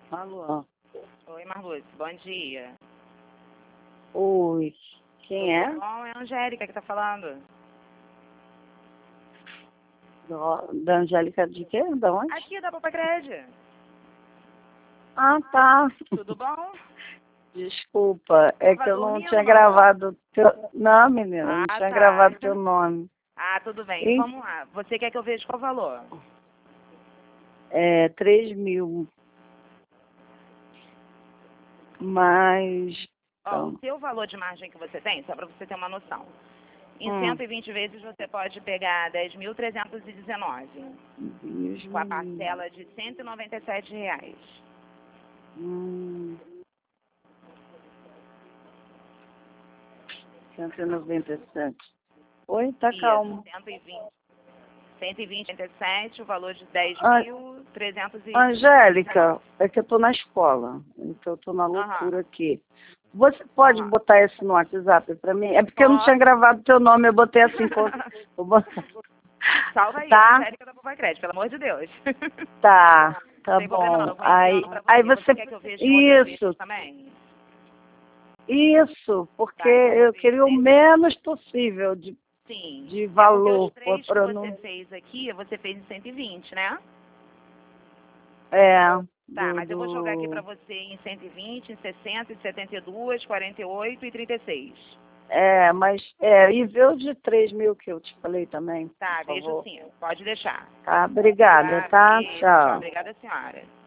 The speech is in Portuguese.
Alô? Oi, Marluce, bom dia. Oi, quem é? Tudo bom? É a Angélica que tá falando. Da Angélica de quê? Da onde? Aqui da Popacred. Ah, tá. Tudo bom? Desculpa, é Tava que eu não dormindo, tinha meu amor? gravado teu... Não, menina, eu não Ah, tinha tá. gravado teu nome. Ah, tudo bem. E, Vamos lá. Você quer que eu veja qual valor? 3.000. Mas... Ó, Então, o seu valor de margem que você tem, só para você ter uma noção. Em hum, 120 vezes você pode pegar 10.319, com a 10.000. parcela de R$ 197. 197. Oi, tá Isso, calmo. 120, o valor de Ah, 10.319. Angélica, é que eu tô na escola, então eu tô na Aham. loucura aqui. Você pode Aham. botar esse no WhatsApp pra mim? É porque eu não tinha Posso. gravado teu nome, eu botei assim, vou botar. Salva aí, Tá? Angélica da Popacred, pelo amor de Deus. Tá Sem problema não, bom. eu vou enviando pra Aí você. Você você, quer que eu veja em outras vezes isso, também? porque Tá, então eu vou eu ver queria o menos possível sim. de É porque os valor, três que pra você não, fez aqui, você fez em 120, né? é, Tá, mas eu vou jogar aqui pra você em 120, em 60, em 72, 48 e 36. e vê o de 3.000 que eu te falei também, por Tá, vejo favor. sim. Pode deixar. Tá, obrigada, Tá, tá? beijo, tchau. Tchau. Obrigada, senhora.